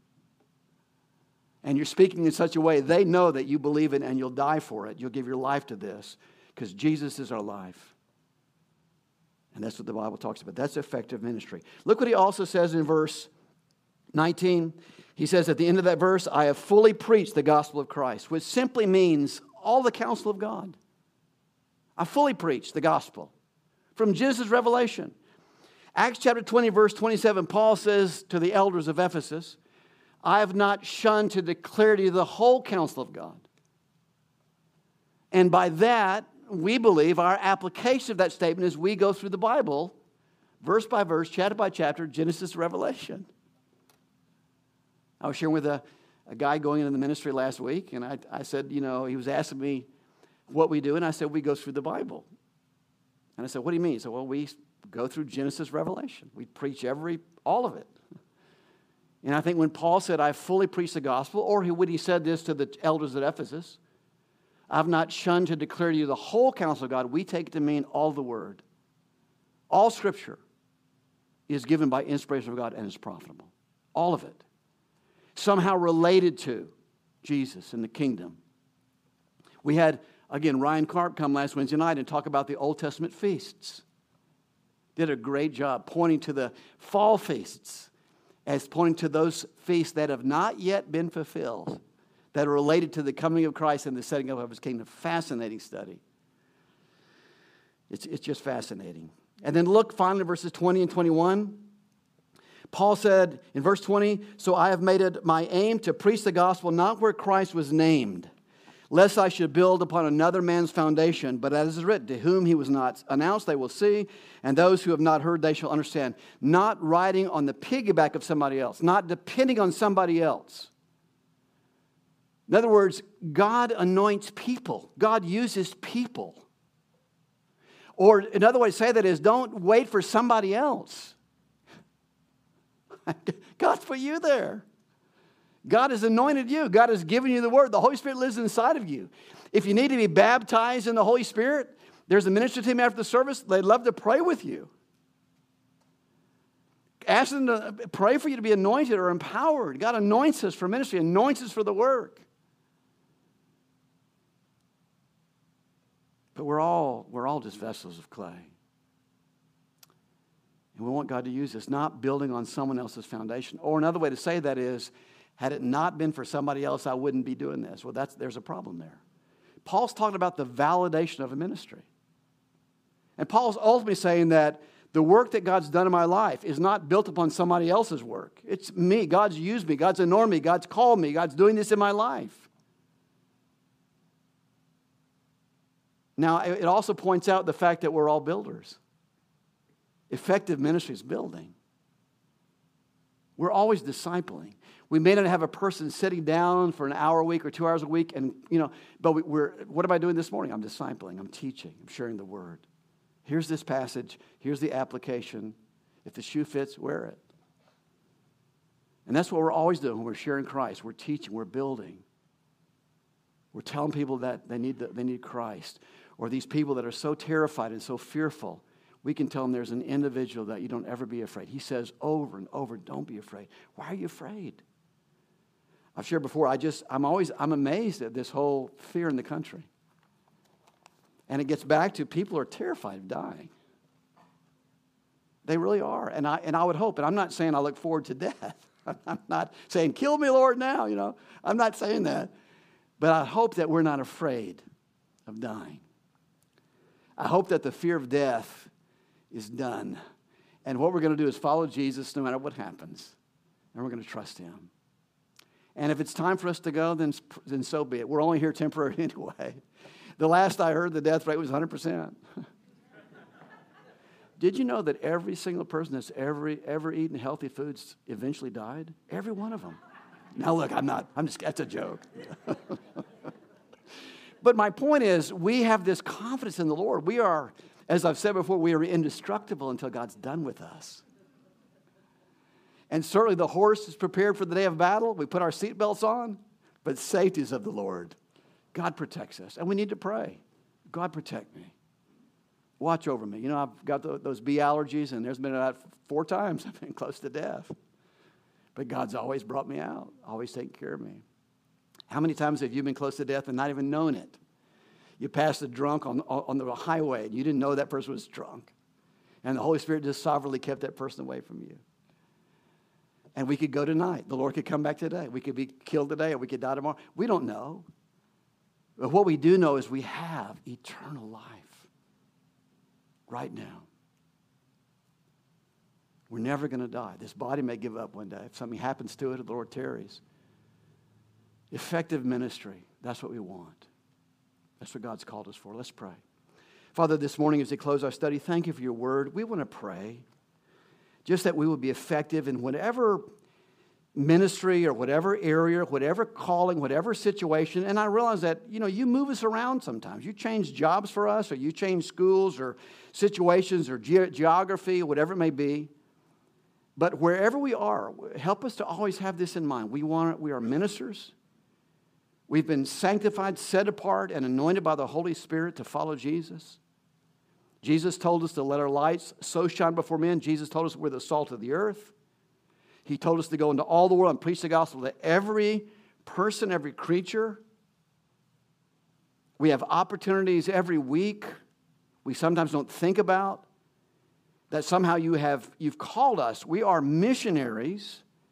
And you're speaking in such a way they know that you believe it and you'll die for it. You'll give your life to this because Jesus is our life. And that's what the Bible talks about. That's effective ministry. Look what he also says in verse 19. He says at the end of that verse, I have fully preached the gospel of Christ, which simply means all the counsel of God. I fully preached the gospel from Genesis to Revelation. Acts chapter 20, verse 27, Paul says to the elders of Ephesus, I have not shunned to declare to you the whole counsel of God. And by that, we believe our application of that statement is we go through the Bible, verse by verse, chapter by chapter, Genesis to Revelation. I was sharing with a guy going into the ministry last week, and I said, he was asking me what we do, and I said, we go through the Bible. And I said, what do you mean? He said, well, we go through Genesis, Revelation. We preach all of it. And I think when Paul said, I fully preach the gospel, or when he said this to the elders at Ephesus, I've not shunned to declare to you the whole counsel of God, we take it to mean all the word. All Scripture is given by inspiration of God and is profitable. All of it. Somehow related to Jesus and the kingdom. We had, again, Ryan Karp come last Wednesday night and talk about the Old Testament feasts. Did a great job pointing to the fall feasts as pointing to those feasts that have not yet been fulfilled, that are related to the coming of Christ and the setting up of his kingdom. Fascinating study. It's just fascinating. And then look finally at verses 20 and 21. Paul said in verse 20, "So I have made it my aim to preach the gospel not where Christ was named, lest I should build upon another man's foundation. But as is written, to whom he was not announced, they will see, and those who have not heard, they shall understand." Not riding on the piggyback of somebody else, not depending on somebody else. In other words, God anoints people. God uses people. Or another way to say that is, don't wait for somebody else. God's put you there. God has anointed you. God has given you the word. The Holy Spirit lives inside of you. If you need to be baptized in the Holy Spirit, there's a ministry team after the service. They'd love to pray with you. Ask them to pray for you to be anointed or empowered. God anoints us for ministry, anoints us for the work. But we're all just vessels of clay. And we want God to use us, not building on someone else's foundation. Or another way to say that is, had it not been for somebody else, I wouldn't be doing this. Well, there's a problem there. Paul's talking about the validation of a ministry. And Paul's ultimately saying that the work that God's done in my life is not built upon somebody else's work. It's me. God's used me. God's anointed me. God's called me. God's doing this in my life. Now, it also points out the fact that we're all builders. Effective ministry is building. We're always discipling. We may not have a person sitting down for an hour a week or 2 hours a week, but what am I doing this morning? I'm discipling. I'm teaching. I'm sharing the word. Here's this passage. Here's the application. If the shoe fits, wear it. And that's what we're always doing when we're sharing Christ. We're teaching. We're building. We're telling people that they need Christ. Or these people that are so terrified and so fearful, we can tell them there's an individual that you don't ever be afraid. He says over and over, don't be afraid. Why are you afraid? I've shared before, I'm amazed at this whole fear in the country. And it gets back to people are terrified of dying. They really are. And I would hope, and I'm not saying I look forward to death. I'm not saying, kill me, Lord, now, I'm not saying that. But I hope that we're not afraid of dying. I hope that the fear of death is done. And what we're going to do is follow Jesus no matter what happens. And we're going to trust him. And if it's time for us to go, then so be it. We're only here temporarily anyway. The last I heard, the death rate was 100%. Did you know that every single person that's ever eaten healthy foods eventually died? Every one of them. Now look, that's a joke. But my point is, we have this confidence in the Lord. We are, as I've said before, we are indestructible until God's done with us. And certainly the horse is prepared for the day of battle. We put our seatbelts on, but safety is of the Lord. God protects us, and we need to pray. God, protect me. Watch over me. I've got those bee allergies, and there's been about 4 times I've been close to death. But God's always brought me out, always taken care of me. How many times have you been close to death and not even known it? You passed a drunk on the highway, and you didn't know that person was drunk. And the Holy Spirit just sovereignly kept that person away from you. And we could go tonight. The Lord could come back today. We could be killed today, or we could die tomorrow. We don't know. But what we do know is we have eternal life right now. We're never going to die. This body may give up one day. If something happens to it, the Lord tarries. Effective ministry, that's what we want. That's what God's called us for. Let's pray. Father, this morning as we close our study, thank you for your word. We want to pray just that we will be effective in whatever ministry or whatever area, whatever calling, whatever situation. And I realize that, you move us around sometimes. You change jobs for us, or you change schools or situations or geography, whatever it may be. But wherever we are, help us to always have this in mind. We are ministers. We've been sanctified, set apart, and anointed by the Holy Spirit to follow Jesus. Jesus told us to let our lights so shine before men. Jesus told us we're the salt of the earth. He told us to go into all the world and preach the gospel to every person, every creature. We have opportunities every week we sometimes don't think about, that somehow you've called us. We are missionaries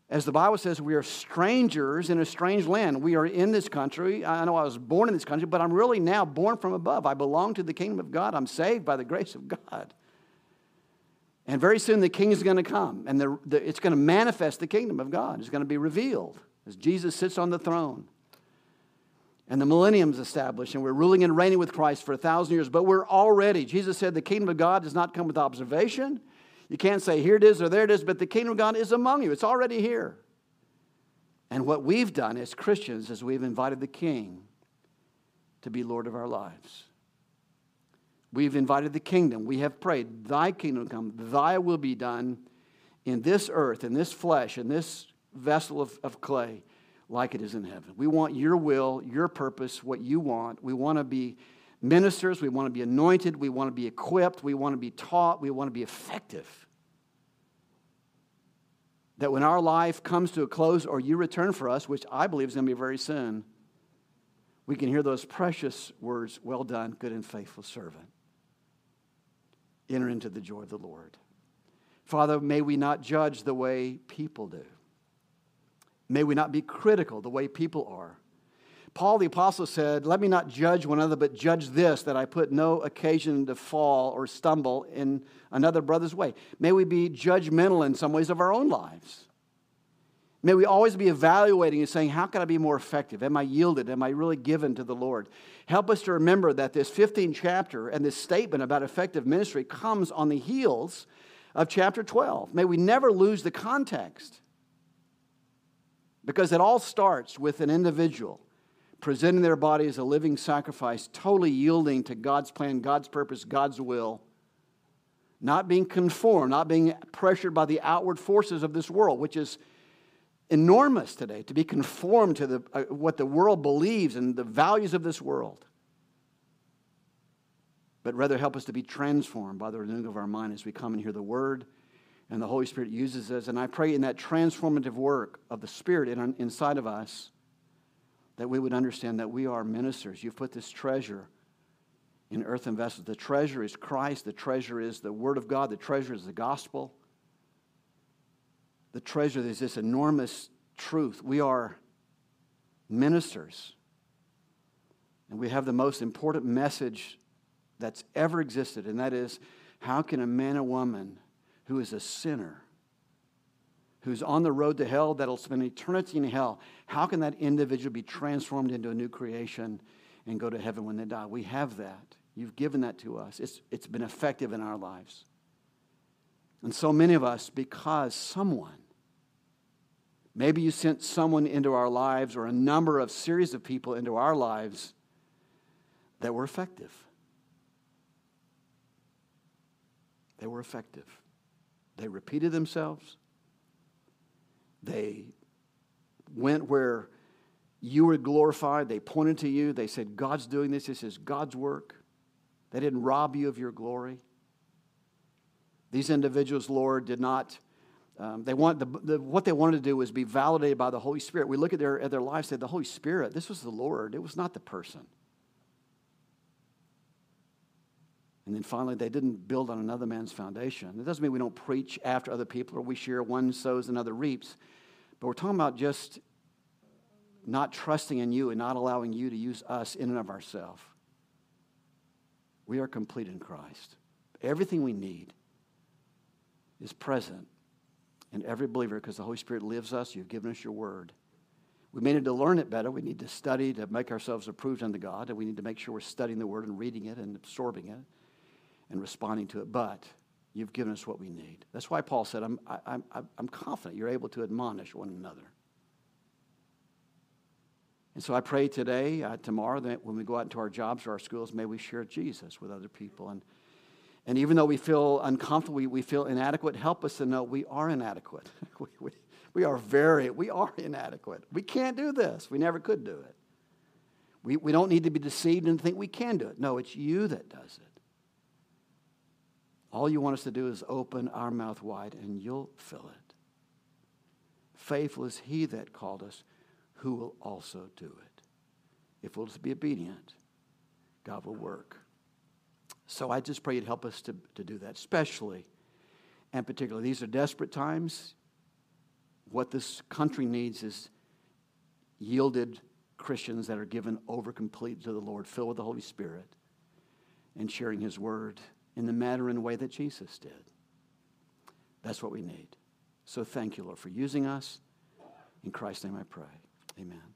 As the Bible says, we are strangers in a strange land. We are in this country. I know I was born in this country, but I'm really now born from above. I belong to the kingdom of God. I'm saved by the grace of God. And very soon the king is going to come, and it's going to manifest the kingdom of God. It's going to be revealed as Jesus sits on the throne. And the millennium is established, and we're ruling and reigning with Christ for 1,000 years. But we're already, Jesus said, the kingdom of God does not come with observation. You can't say, here it is or there it is, but the kingdom of God is among you. It's already here. And what we've done as Christians is we've invited the King to be Lord of our lives. We've invited the kingdom. We have prayed, thy kingdom come, thy will be done in this earth, in this flesh, in this vessel of clay, like it is in heaven. We want your will, your purpose, what you want. We want to be ministers. We want to be anointed. We want to be equipped. We want to be taught. We want to be effective. That when our life comes to a close or you return for us, which I believe is going to be very soon, we can hear those precious words, well done, good and faithful servant. Enter into the joy of the Lord. Father, may we not judge the way people do. May we not be critical the way people are. Paul the apostle said, let me not judge one another, but judge this, that I put no occasion to fall or stumble in another brother's way. May we be judgmental in some ways of our own lives. May we always be evaluating and saying, how can I be more effective? Am I yielded? Am I really given to the Lord? Help us to remember that this 15th chapter and this statement about effective ministry comes on the heels of chapter 12. May we never lose the context, because it all starts with an individual presenting their body as a living sacrifice, totally yielding to God's plan, God's purpose, God's will, not being conformed, not being pressured by the outward forces of this world, which is enormous today, to be conformed to what the world believes and the values of this world. But rather help us to be transformed by the renewing of our mind as we come and hear the Word, and the Holy Spirit uses us. And I pray in that transformative work of the Spirit inside of us, that we would understand that we are ministers. You've put this treasure in earthen vessels. The treasure is Christ. The treasure is the Word of God. The treasure is the gospel. The treasure is this enormous truth. We are ministers. And we have the most important message that's ever existed, and that is, how can a man or woman who is a sinner, who's on the road to hell, that'll spend eternity in hell, how can that individual be transformed into a new creation and go to heaven when they die? We have that. You've given that to us. It's been effective in our lives. And so many of us, because someone, maybe you sent someone into our lives, or a number of series of people into our lives that were effective. They were effective. They repeated themselves. They went where you were glorified. They pointed to you. They said, God's doing this. This is God's work. They didn't rob you of your glory. These individuals, Lord, did not, what they wanted to do was be validated by the Holy Spirit. We look at their lives and say, the Holy Spirit, this was the Lord. It was not the person. And then finally, they didn't build on another man's foundation. It doesn't mean we don't preach after other people, or we share, one sows, another reaps. But we're talking about just not trusting in you and not allowing you to use us in and of ourselves. We are complete in Christ. Everything we need is present in every believer, because the Holy Spirit lives us. You've given us your word. We may need to learn it better. We need to study to make ourselves approved unto God, and we need to make sure we're studying the word and reading it and absorbing it and responding to it. But you've given us what we need. That's why Paul said, I'm confident you're able to admonish one another. And so I pray today, tomorrow, that when we go out into our jobs or our schools, may we share Jesus with other people. And even though we feel uncomfortable, we feel inadequate, help us to know we are inadequate. we are inadequate. We can't do this. We never could do it. We don't need to be deceived and think we can do it. No, it's you that does it. All you want us to do is open our mouth wide, and you'll fill it. Faithful is he that called us, who will also do it. If we'll just be obedient, God will work. So I just pray you'd help us to do that, especially and particularly. These are desperate times. what this country needs is yielded Christians that are given over completely to the Lord, filled with the Holy Spirit, and sharing His word in the manner and way that Jesus did. That's what we need. So thank you, Lord, for using us. In Christ's name I pray. Amen.